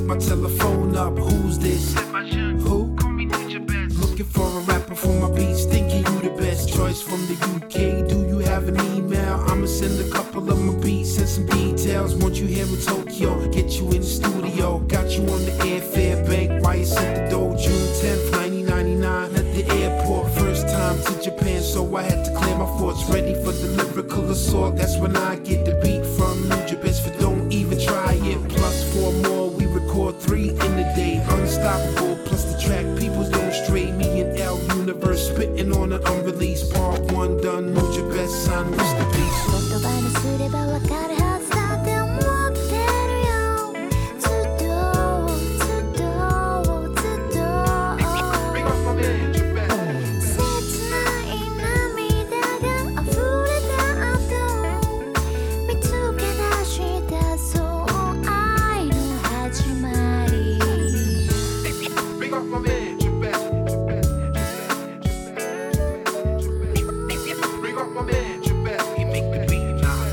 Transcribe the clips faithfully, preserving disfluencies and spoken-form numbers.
my telephone up. Who's this? Who? Looking for a rapper for my beats, thinking you the best choice from the U K. Do you have an email? I'ma send a couple of my beats and some details. Want you here in Tokyo, get you in the studio. Got you on the airfare bank, why you sent the dough? June tenth, nineteen ninety-nine, at the airport. First time to Japan, so I had to clear my thoughts. Ready for the lyrical assault, that's when I get the beat from Nujabes. For don't even try it. Plus four more, we record three in a day. Unstoppable, plus the track, people's don't stray. Me and L Universe spitting on an unreleased part one done. Nujabes, son, rest in peace. 言葉にすればわかるはずだって思ってるよ。ずっとずっとずっと切ない涙が溢れた後見つけ出したそう愛の始まり。 Big up my man, Jabez. Big up my man, Jabez. He make the beat now.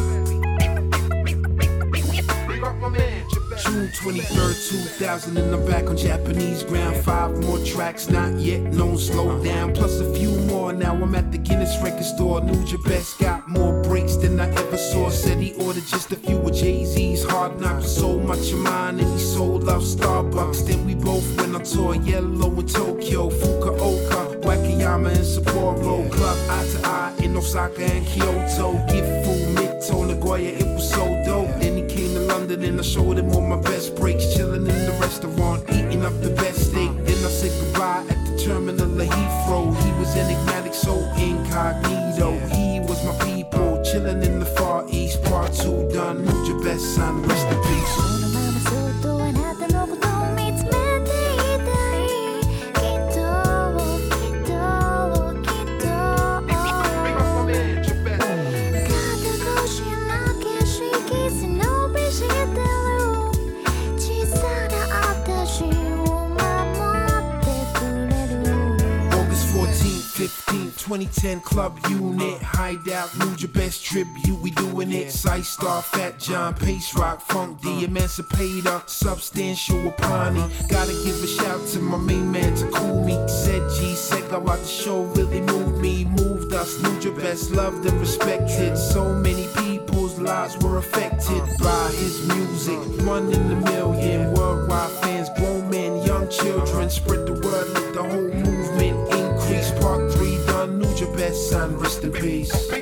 Big up my man, Jabez. June twenty-third, two thousand, and I'm back on Japanese ground. Five more tracks, not yet known, slow down. Plus a few more, now I'm at the Guinness record store. Nujabes got more breaks than I ever saw. Said he ordered just a few of Jay-Z's Hard Knocks. So much of mine, and he sold out Starbucks. Then we both went on tour, Yellow in Tokyo, Fukuoka, Wakayama and Sapporo. Club eye to eye in Osaka and Kyoto. Gifu, Mito, Nagoya, it was so dope. Then he came to London and I showed him all my best breaks. Chilling in the restaurant, eating up the best steak. Then I said goodbye at the terminal of Heathrow. He was enigmatic, so incognito. He was my people, chilling in the Far East. Part two done, Nujabes, son, rest in peace. このままずっとあなたのことを見つめていたい。きっときっときっと Big up my man, Jabez. 肩越しの景色背伸びしてる小さな私を守ってくれる。 August fourteenth, fifteenth, twenty ten Club Unit. Hideout, Nujabes tribute, we doing it. Sight Star, Fat John, Pace Rock, Funk D, Emancipator, Substantial Apani. Gotta give a shout to my main man Takumi. Said G, said go out the show, really moved me, moved us. Nujabes loved and respected. So many people's lives were affected by his music. One in a million, worldwide fans, grown men, young children. Spread the word, let the whole movement increase. Part three done, Nujabes, son, rest in peace.